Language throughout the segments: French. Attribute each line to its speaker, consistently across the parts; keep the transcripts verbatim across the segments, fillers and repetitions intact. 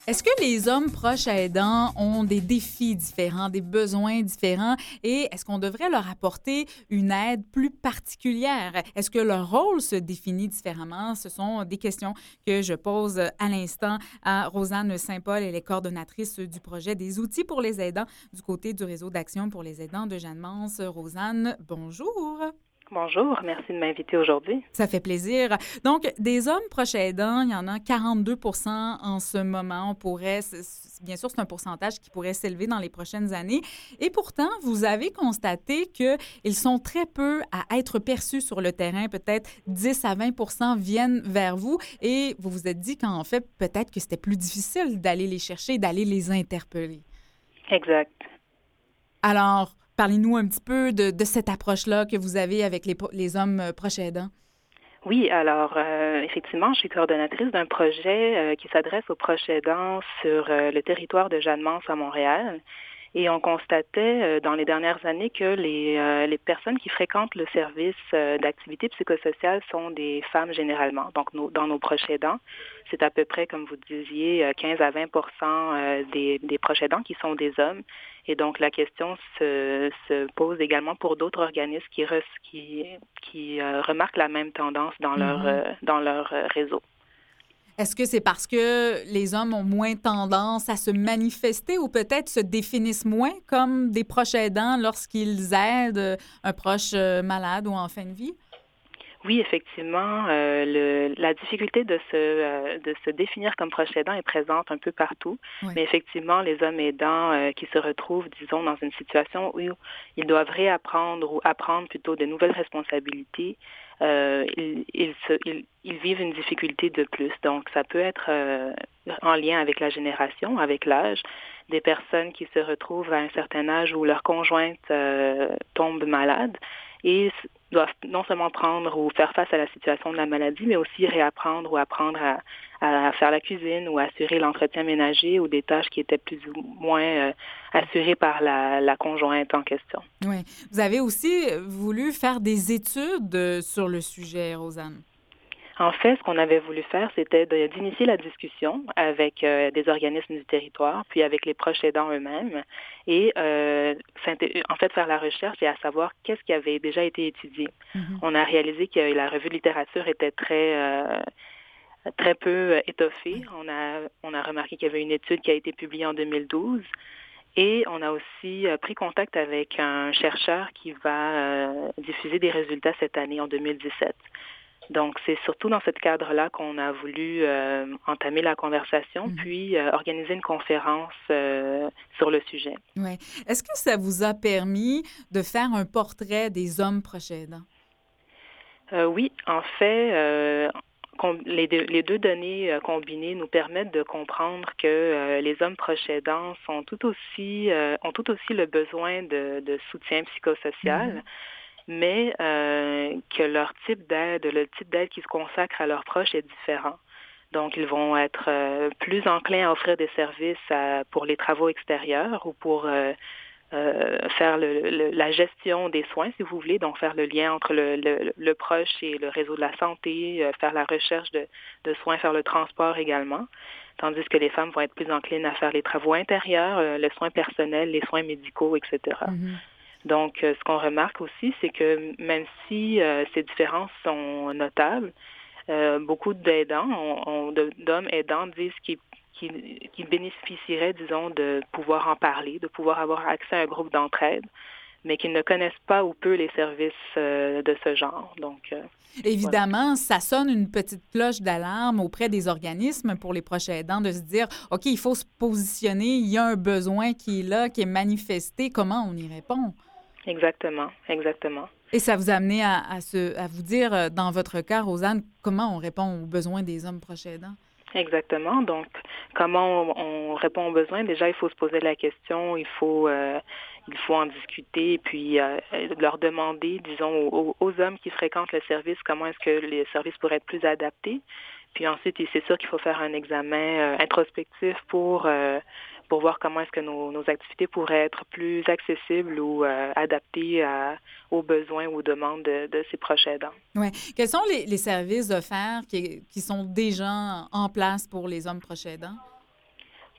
Speaker 1: Est-ce que les hommes proches aidants ont des défis différents, des besoins différents et est-ce qu'on devrait leur apporter une aide plus particulière? Est-ce que leur rôle se définit différemment? Ce sont des questions que je pose à l'instant à Rosanne Saint-Paul. Elle est coordonnatrice du projet des outils pour les aidants du côté du réseau d'action pour les aidants de Jeanne-Mance. Rosanne, bonjour.
Speaker 2: Bonjour, merci de m'inviter aujourd'hui.
Speaker 1: Ça fait plaisir. Donc, des hommes proches aidants, il y en a quarante-deux pour cent en ce moment. On pourrait, bien sûr, c'est un pourcentage qui pourrait s'élever dans les prochaines années. Et pourtant, vous avez constaté qu'ils sont très peu à être perçus sur le terrain. Peut-être dix à vingt pour cent viennent vers vous et vous vous êtes dit qu'en fait, peut-être que c'était plus difficile d'aller les chercher, d'aller les interpeller.
Speaker 2: Exact.
Speaker 1: Alors, parlez-nous un petit peu de, de cette approche-là que vous avez avec les, les hommes proches aidants.
Speaker 2: Oui, alors euh, effectivement, je suis coordonnatrice d'un projet euh, qui s'adresse aux proches aidants sur euh, le territoire de Jeanne-Mance à Montréal. Et on constatait euh, dans les dernières années que les, euh, les personnes qui fréquentent le service euh, d'activité psychosociale sont des femmes généralement. Donc, nos, dans nos proches aidants, c'est à peu près, comme vous disiez, quinze à vingt pour cent euh, des, des proches aidants qui sont des hommes. Et donc, la question se, se pose également pour d'autres organismes qui, re, qui, qui euh, remarquent la même tendance dans leur,
Speaker 1: Mm-hmm.
Speaker 2: euh, dans leur euh, réseau.
Speaker 1: Est-ce que c'est parce que les hommes ont moins tendance à se manifester ou peut-être se définissent moins comme des proches aidants lorsqu'ils aident un proche malade ou en fin de vie?
Speaker 2: Oui, effectivement, euh, le, la difficulté de se, euh, de se définir comme proche aidant est présente un peu partout.
Speaker 1: Oui.
Speaker 2: Mais effectivement, les hommes aidants euh, qui se retrouvent, disons, dans une situation où ils doivent réapprendre ou apprendre plutôt de nouvelles responsabilités, euh, ils, ils, se, ils, ils vivent une difficulté de plus. Donc, ça peut être euh, en lien avec la génération, avec l'âge, des personnes qui se retrouvent à un certain âge où leur conjointe euh, tombe malade et doivent non seulement prendre ou faire face à la situation de la maladie, mais aussi réapprendre ou apprendre à, à faire la cuisine ou assurer l'entretien ménager ou des tâches qui étaient plus ou moins euh, assurées par la, la conjointe en question.
Speaker 1: Oui. Vous avez aussi voulu faire des études sur le sujet, Rosanne.
Speaker 2: En fait, ce qu'on avait voulu faire, c'était de, d'initier la discussion avec euh, des organismes du territoire, puis avec les proches aidants eux-mêmes, et euh, en fait faire la recherche et à savoir qu'est-ce qui avait déjà été étudié.
Speaker 1: Mm-hmm.
Speaker 2: On a réalisé que la revue de littérature était très euh, très peu étoffée. On a on a remarqué qu'il y avait une étude qui a été publiée en deux mille douze. Et on a aussi euh, pris contact avec un chercheur qui va euh, diffuser des résultats cette année, en deux mille dix-sept. Donc, c'est surtout dans ce cadre-là qu'on a voulu euh, entamer la conversation,
Speaker 1: Mm-hmm.
Speaker 2: puis euh, organiser une conférence euh, sur le sujet.
Speaker 1: Oui. Est-ce que ça vous a permis de faire un portrait des hommes proches aidants?
Speaker 2: Euh, oui, en fait, euh, les, deux, les deux données euh, combinées nous permettent de comprendre que euh, les hommes proches aidants sont tout aussi, euh, ont tout aussi le besoin de, de soutien psychosocial.
Speaker 1: Mm-hmm.
Speaker 2: mais euh, que leur type d'aide, le type d'aide qui se consacre à leurs proches est différent. Donc, ils vont être euh, plus enclins à offrir des services à, pour les travaux extérieurs ou pour euh, euh, faire le, le, la gestion des soins, si vous voulez, donc faire le lien entre le, le, le proche et le réseau de la santé, euh, faire la recherche de, de soins, faire le transport également, tandis que les femmes vont être plus enclines à faire les travaux intérieurs, euh, le soin personnel, les soins médicaux, et cetera.
Speaker 1: Mm-hmm.
Speaker 2: Donc, euh, ce qu'on remarque aussi, c'est que même si euh, ces différences sont notables, euh, beaucoup d'aidants, on, on, d'hommes aidants disent qu'ils, qu'ils, qu'ils bénéficieraient, disons, de pouvoir en parler, de pouvoir avoir accès à un groupe d'entraide, mais qu'ils ne connaissent pas ou peu les services euh, de ce genre. Donc, euh,
Speaker 1: Évidemment,
Speaker 2: voilà.
Speaker 1: ça sonne une petite cloche d'alarme auprès des organismes pour les proches aidants de se dire, OK, il faut se positionner, il y a un besoin qui est là, qui est manifesté, comment on y répond?
Speaker 2: Exactement, exactement.
Speaker 1: Et ça vous a amené à, à, se, à vous dire, dans votre cas, Rosanne, comment on répond aux besoins des hommes proches aidants?
Speaker 2: Exactement. Donc, comment on, on répond aux besoins? Déjà, il faut se poser la question, il faut euh, il faut en discuter, et puis euh, leur demander, disons, aux, aux hommes qui fréquentent le service, comment est-ce que les services pourraient être plus adaptés. Puis ensuite, c'est sûr qu'il faut faire un examen euh, introspectif pour euh, pour voir comment est-ce que nos, nos activités pourraient être plus accessibles ou euh, adaptées à, aux besoins ou aux demandes de, de ces proches aidants.
Speaker 1: Oui. Quels sont les, les services offerts qui, qui sont déjà en place pour les hommes proches aidants?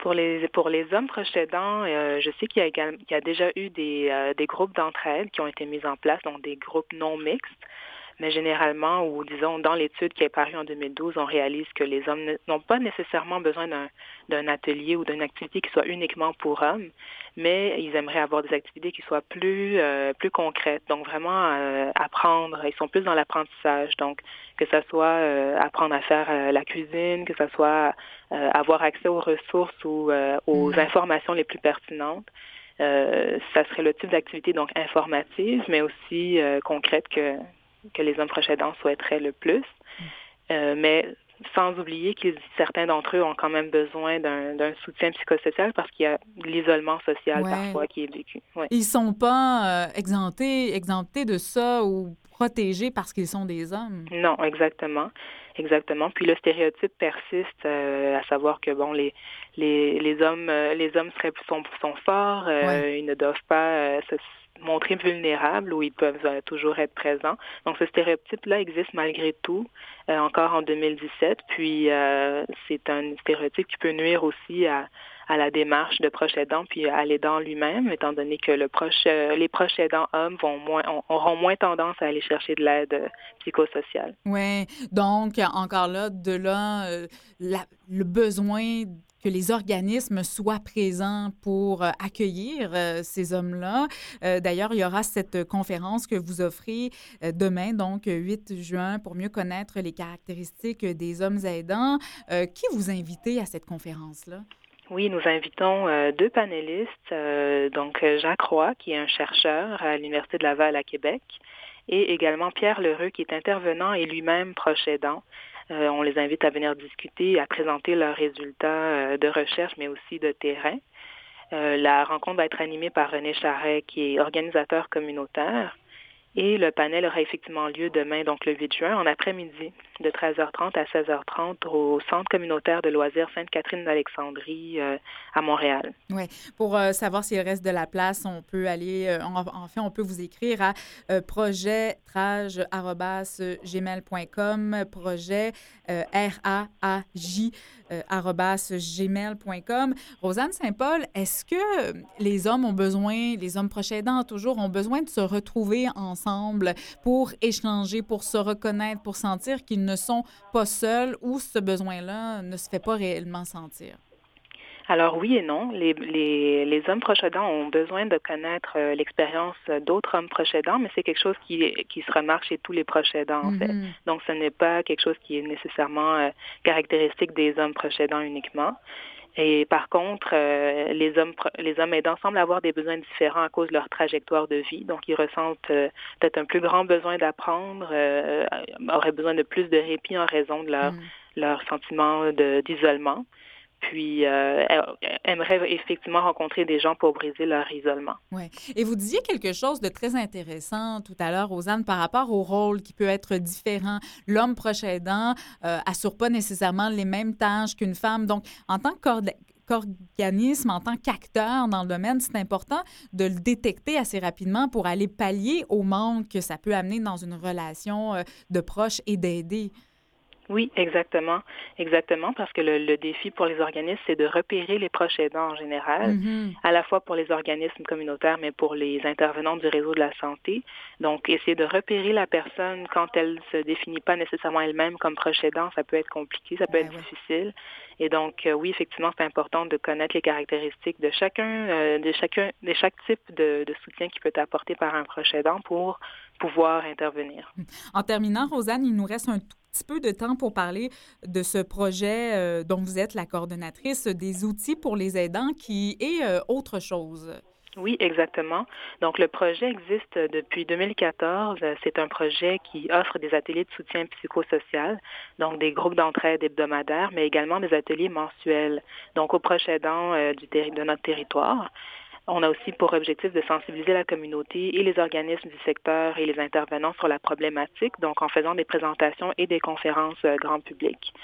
Speaker 2: Pour les pour les hommes proches aidants, euh, je sais qu'il y a également qu'il y a déjà eu des euh, des groupes d'entraide qui ont été mis en place, donc des groupes non mixtes. Mais généralement, ou disons dans l'étude qui est parue en deux mille douze, on réalise que les hommes ne- n'ont pas nécessairement besoin d'un d'un atelier ou d'une activité qui soit uniquement pour hommes, mais ils aimeraient avoir des activités qui soient plus euh, plus concrètes. Donc vraiment euh, apprendre, ils sont plus dans l'apprentissage. Donc que ça soit euh, apprendre à faire euh, la cuisine, que ça soit euh, avoir accès aux ressources ou euh, aux
Speaker 1: Mm.
Speaker 2: informations les plus pertinentes. Euh, ça serait le type d'activité donc informative, mais aussi euh, concrète que que les hommes proches aidants souhaiteraient le plus. Euh, mais sans oublier que certains d'entre eux ont quand même besoin d'un, d'un soutien psychosocial parce qu'il y a l'isolement social
Speaker 1: Ouais.
Speaker 2: parfois qui est vécu. Ouais.
Speaker 1: Ils sont pas euh, exemptés, exemptés de ça ou protégés parce qu'ils sont des hommes.
Speaker 2: Non, exactement. Exactement. Puis le stéréotype persiste, euh, à savoir que bon, les les les hommes euh, les hommes seraient sont sont forts,
Speaker 1: Ouais.
Speaker 2: euh, ils ne doivent pas euh, se montrer vulnérables ou ils peuvent euh, toujours être présents. Donc ce stéréotype-là existe malgré tout, euh, encore en deux mille dix-sept. Puis euh, c'est un stéréotype qui peut nuire aussi à à la démarche de proche aidant puis à l'aidant lui-même, étant donné que le proche, euh, les proches aidants hommes vont moins, auront moins tendance à aller chercher de l'aide euh, psychosociale.
Speaker 1: Oui, donc encore là, de là, euh, la- le besoin que les organismes soient présents pour euh, accueillir euh, ces hommes-là. Euh, d'ailleurs, il y aura cette conférence que vous offrez euh, demain, donc huit juin, pour mieux connaître les caractéristiques des hommes aidants. Euh, qui vous invitez à cette conférence-là?
Speaker 2: Oui, nous invitons euh, deux panélistes, euh, donc euh, Jacques Roy, qui est un chercheur à l'Université de Laval à Québec, et également Pierre Lheureux, qui est intervenant et lui-même proche aidant. Euh, on les invite à venir discuter, à présenter leurs résultats euh, de recherche, mais aussi de terrain. Euh, la rencontre va être animée par René Charret, qui est organisateur communautaire. Et le panel aura effectivement lieu demain, donc le huit juin, en après-midi, de treize heures trente à seize heures trente au Centre communautaire de loisirs Sainte-Catherine d'Alexandrie euh, à Montréal.
Speaker 1: Oui, pour euh, savoir s'il reste de la place, on peut aller, euh, en, en fait, on peut vous écrire à euh, projet-trage arobase gmail point com, projet euh, R A A J euh, arobase gmail point com. Rosanne Saint-Paul, est-ce que les hommes ont besoin, les hommes proches aidants toujours, ont besoin de se retrouver ensemble pour échanger, pour se reconnaître, pour sentir qu'ils ne sont pas seuls ou ce besoin-là ne se fait pas réellement sentir?
Speaker 2: Alors oui et non, les, les, les hommes proches aidants ont besoin de connaître euh, l'expérience d'autres hommes proches aidants, mais c'est quelque chose qui, qui se remarque chez tous les proches aidants en fait.
Speaker 1: Mm-hmm.
Speaker 2: Donc ce n'est pas quelque chose qui est nécessairement euh, caractéristique des hommes proches aidants uniquement. Et par contre, euh, les hommes les hommes aidants semblent avoir des besoins différents à cause de leur trajectoire de vie. Donc, ils ressentent euh, peut-être un plus grand besoin d'apprendre, euh, auraient besoin de plus de répit en raison de leur,
Speaker 1: Mm.
Speaker 2: leur sentiment de, d'isolement. Puis, euh, aimeraient effectivement rencontrer des gens pour briser leur isolement.
Speaker 1: Oui. Et vous disiez quelque chose de très intéressant tout à l'heure, Rosanne, par rapport au rôle qui peut être différent. L'homme proche aidant euh, assure pas nécessairement les mêmes tâches qu'une femme. Donc, en tant que qu'organisme, en tant qu'acteur dans le domaine, c'est important de le détecter assez rapidement pour aller pallier au manque que ça peut amener dans une relation euh, de proche et d'aider.
Speaker 2: Oui, exactement. Exactement, parce que le, le défi pour les organismes, c'est de repérer les proches aidants en général,
Speaker 1: Mm-hmm.
Speaker 2: à la fois pour les organismes communautaires, mais pour les intervenants du réseau de la santé. Donc, essayer de repérer la personne quand elle se définit pas nécessairement elle-même comme proche aidant, ça peut être compliqué, ça peut
Speaker 1: Ouais,
Speaker 2: être
Speaker 1: ouais.
Speaker 2: difficile. Et donc, euh, oui, effectivement, c'est important de connaître les caractéristiques de chacun, euh, de chacun, de chaque type de, de soutien qui peut être apporté par un proche aidant pour pouvoir intervenir.
Speaker 1: En terminant, Rosanne, il nous reste un tout petit peu de temps pour parler de ce projet euh, dont vous êtes la coordonnatrice, des outils pour les aidants, qui est euh, autre chose.
Speaker 2: Oui, exactement. Donc, le projet existe depuis deux mille quatorze. C'est un projet qui offre des ateliers de soutien psychosocial, donc des groupes d'entraide hebdomadaires, mais également des ateliers mensuels, donc aux proches aidants euh, du terri- de notre territoire. On a aussi pour objectif de sensibiliser la communauté et les organismes du secteur et les intervenants sur la problématique, donc en faisant des présentations et des conférences euh, grand public.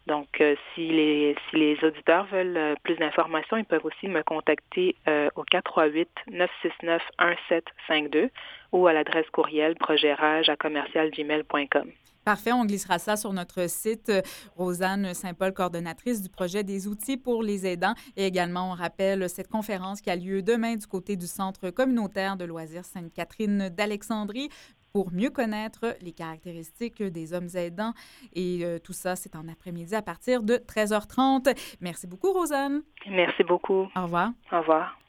Speaker 2: Donc, euh, si, les, si les auditeurs veulent euh, plus d'informations, ils peuvent aussi me contacter euh, au quatre trois huit, neuf six neuf, un sept cinq deux ou à l'adresse courriel projetrage à commercial gmail point com.
Speaker 1: Parfait, on glissera ça sur notre site. Euh, Rosanne Saint-Paul, coordonnatrice du projet des outils pour les aidants. Et également, on rappelle cette conférence qui a lieu demain du côté du Centre communautaire de loisirs Sainte-Catherine d'Alexandrie pour mieux connaître les caractéristiques des hommes aidants. Et euh, tout ça, c'est en après-midi à partir de treize heures trente. Merci beaucoup, Rosanne.
Speaker 2: Merci beaucoup.
Speaker 1: Au revoir.
Speaker 2: Au revoir.